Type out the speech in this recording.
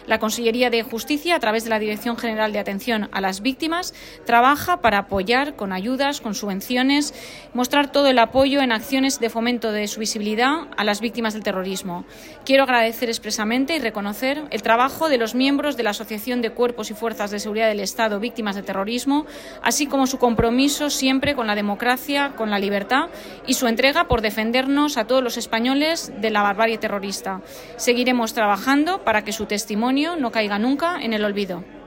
La Consellería de Justicia, a través de la Dirección General de Atención a las Víctimas, trabaja para apoyar con ayudas, con subvenciones, mostrar todo el apoyo en acciones de fomento de su visibilidad a las víctimas del terrorismo. Quiero agradecer expresamente y reconocer el trabajo de los miembros de la Asociación de Cuerpos y Fuerzas de Seguridad del Estado Víctimas de Terrorismo, así como su compromiso siempre con la democracia, con la libertad y su entrega por defendernos a todos los españoles de la barbarie terrorista. Seguiremos trabajando para que su testimonio no caiga nunca en el olvido.